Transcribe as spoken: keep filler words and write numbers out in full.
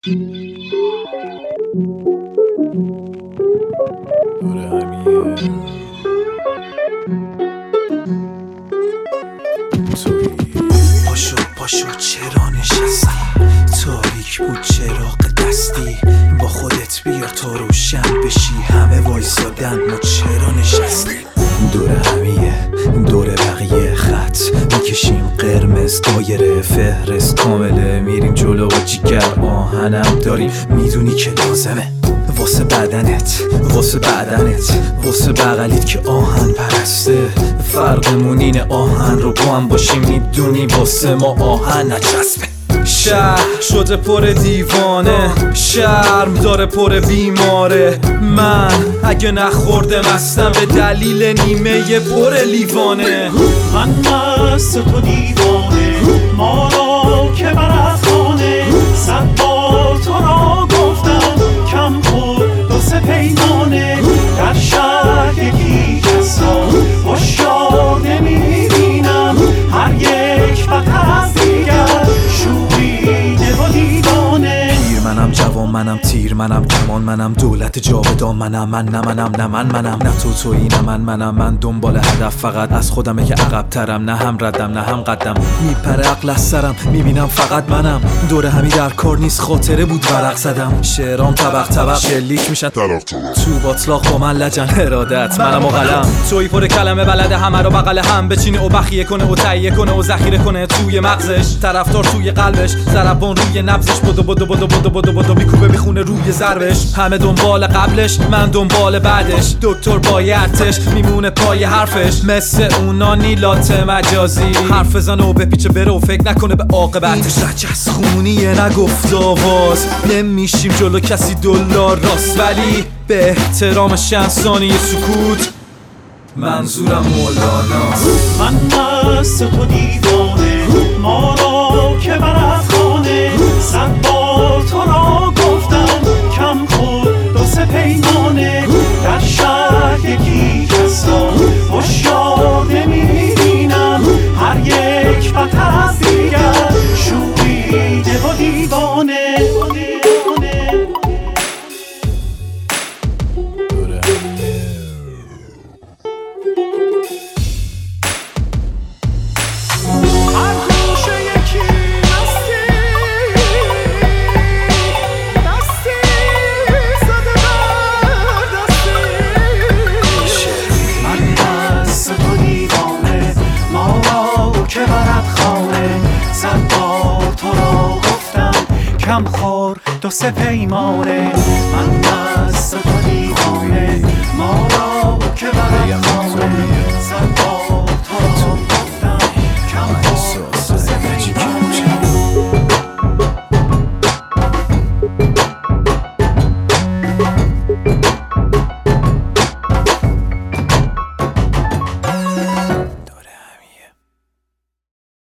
دوره همیه توی پاشو پاشو چرا نشستی؟ تاریک بود چراغ دستی، با خودت بیار تا روشن بشی. همه وایسادن ما چرا نشستی؟ دوره همیه دوره بقیه خط میکشیم قرمز، دایره فهرست کامله، میریم جلو و جیگر آهنم داریم، میدونی که لازمه واسه بدنت، واسه بدنت، واسه بغلیت که آهن پرسته. فرقمون اینه آهن رو با هم باشیم، میدونی واسه ما آهن نچسبه. شهر شده پر دیوانه، شرم داره پر بیماره. من اگه نخورده مستم به دلیل نیمه پر لیوانه. من مست تو دیوانه، ما را که برد خانه. صد بار تو را گفتم کم خود دو سه پیمانه. در شهر یکی کسا هشیار نمیبینم، هر یک بدتر از دیگر شوریده و دیوانه. پیر منم جوان منم تیر منم کمان منم دولت جاودان منم. من نه منم نه من منم نه تو تویی نه من منم. من دنبال هدف فقط از خودمه که عقب ترم، نه هم ردم نه هم قدم. میپره عقل از سرم میبینم فقط منم. دوره همی در کار نیست خاطره بود ورق زدم. شعرام طبق طبق شلیک میشن طبق طبق. تو باطلاق با من لجن ارادت منم و قلم. توی پر کلمه بلده همه رو بغل هم بچینه و بخیه کنه و تهیه کنه و ذخیره کنه توی مغزش. طرفدار توی قلبش، ضربان روی نبضش، بدو بدو بدو بدو بدو بدو میکوبه میخونه روی ضربش. همه دنبال قبلش، من دنبال بعدش. دکتر بایدش میمونه پای حرفش، مثل اونا نیلات مجازی. حرف بزنه و بپیچه بره و فکر نکنه به عاقبتش. رجز خونیه نگفت آواز، نمیشیم جلو کسی دلار راست، ولی به احترام چند ثانیه سکوت منظورم مولاناست. من مست تو دیوانه، ما را که برد خانه. صد بار تو را گفتم کم خود دو سه پیمانه. در شهر یکی کسا هشیار نمیبینم، هر یک بدتر از دیگر شوریده و دیوانه. دوره همیه هر گوشه یکی مستی، دستی زده بر دستی. من مست تو دیوانه، ما را که برد خانه. صد بار تو را گفتم کم خور دو سه پیمانه. من مست تو دیوانه، ما را که برد